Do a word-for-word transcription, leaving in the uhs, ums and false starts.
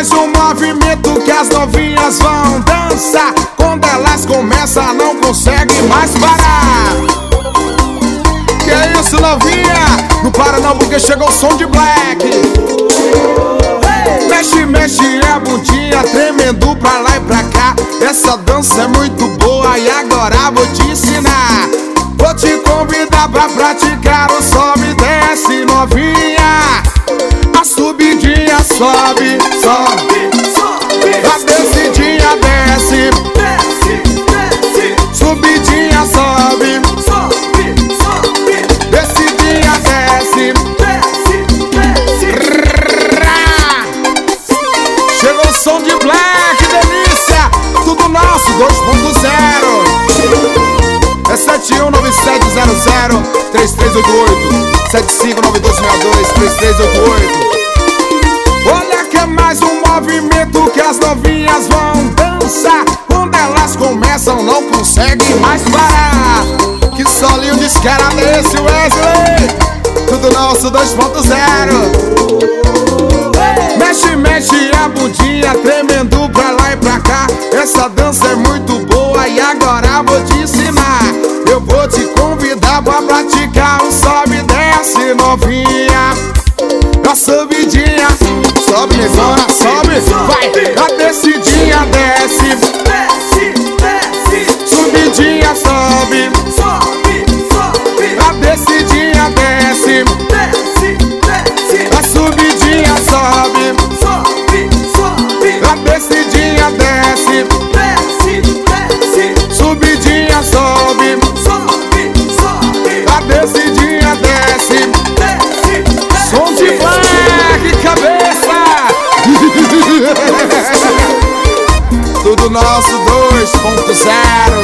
mais um movimento que as novinhas vão dançar. Quando elas começam não conseguem mais parar. Que isso, novinha? Não para não porque chegou o som de Black. Mexe, mexe a bundinha, tremendo pra lá e pra cá. Essa dança é muito boa e agora vou te ensinar. Vou te convidar pra praticar o sobe e desce, novinha. A subidinha sobe, sobe, sobe. A descidinha desce, desce, desce. Subidinha sobe, sobe, sobe. Descidinha desce, desce, desce. Chegou o som de Black, delícia. Tudo nosso, dois ponto zero. É sete um nove sete zero zero três três oito oito, sete cinco nove dois seis dois três três oito oito. Olha que é mais um movimento que as novinhas vão dançar. Quando elas começam não conseguem mais parar. Que solinho descarado é esse, Wesley? Tudo nosso dois ponto zero. Mexe, mexe a bundinha, tremendo pra lá e pra cá. Essa dança é muito boa e agora vou te ensinar. Eu vou te convidar pra praticar um sobe e desce, novinha. A subidinha, sobe, mesona, sobe, vai. A descidinha desce, desce, desce. Subidinha sobe, sobe, sobe. A descidinha desce, desce, desce. A subidinha sobe, sobe, sobe. A descidinha desce, desce, desce. Subidinha sobe, sobe, sobe. A descidinha desce, desce, desce. Som de Black, cabeça. Tudo nosso dois ponto zero.